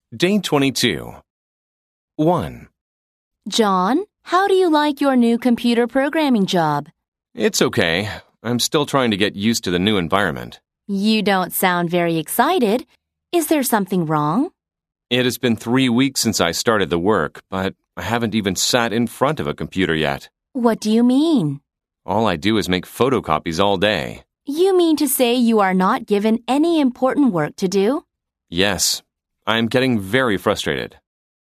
Day 22. 1. John, how do you like your new computer programming job? It's okay. I'm still trying to get used to the new environment. You don't sound very excited. Is there something wrong? It has been 3 weeks since I started the work, but I haven't even sat in front of a computer yet. What do you mean? All I do is make photocopies all day. You mean to say you are not given any important work to do? Yes, I'm getting very frustrated.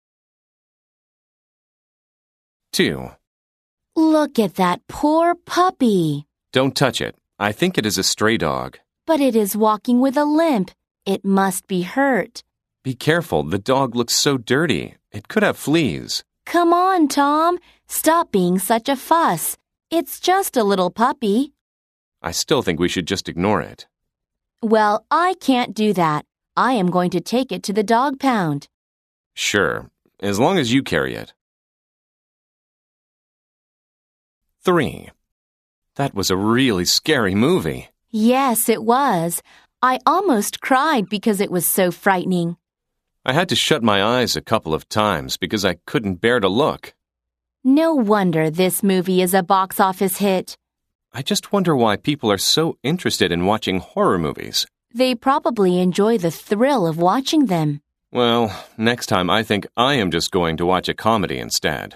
2. Look at that poor puppy. Don't touch it. I think it is a stray dog. But it is walking with a limp. It must be hurt. Be careful, the dog looks so dirty. It could have fleas. Come on, Tom. Stop being such a fuss. It's just a little puppy. I still think we should just ignore it. Well, I can't do that. I am going to take it to the dog pound. Sure, as long as you carry it. 3. That was a really scary movie. Yes, it was. I almost cried because it was so frightening. I had to shut my eyes a couple of times because I couldn't bear to look. No wonder this movie is a box office hit. I just wonder why people are so interested in watching horror movies. They probably enjoy the thrill of watching them. Well, next time I think I am just going to watch a comedy instead.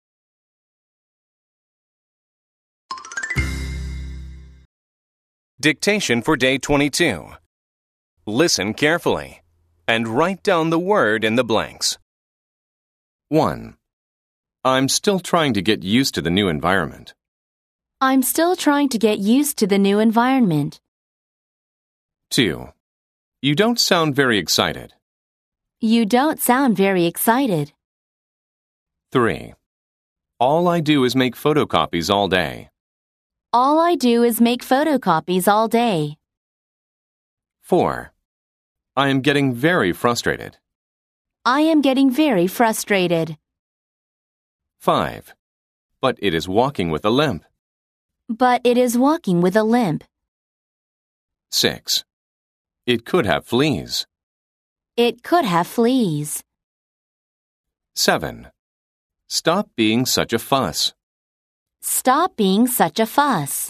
Dictation for Day 22. Listen carefully and write down the word in the blanks. 1. I'm still trying to get used to the new environment. I'm still trying to get used to the new environment. 2. You don't sound very excited. You don't sound very excited. 3. All I do is make photocopies all day. All I do is make photocopies all day. 4. I am getting very frustrated. I am getting very frustrated. 5. But it is walking with a limp. But it is walking with a limp. 6. It could have fleas. It could have fleas. 7. Stop being such a fuss. Stop being such a fuss.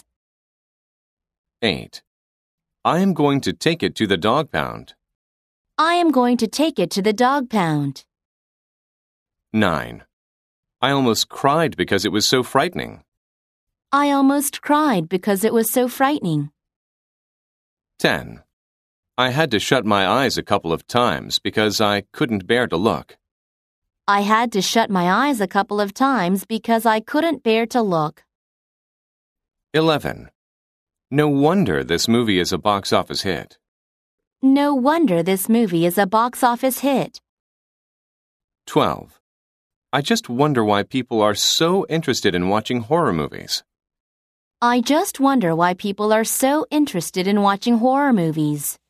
8. I am going to take it to the dog pound. I am going to take it to the dog pound. 9. I almost cried because it was so frightening. I almost cried because it was so frightening. 10. I had to shut my eyes a couple of times because I couldn't bear to look. I had to shut my eyes a couple of times because I couldn't bear to look. 11. No wonder this movie is a box office hit. No wonder this movie is a box office hit. 12. I just wonder why people are so interested in watching horror movies. I just wonder why people are so interested in watching horror movies.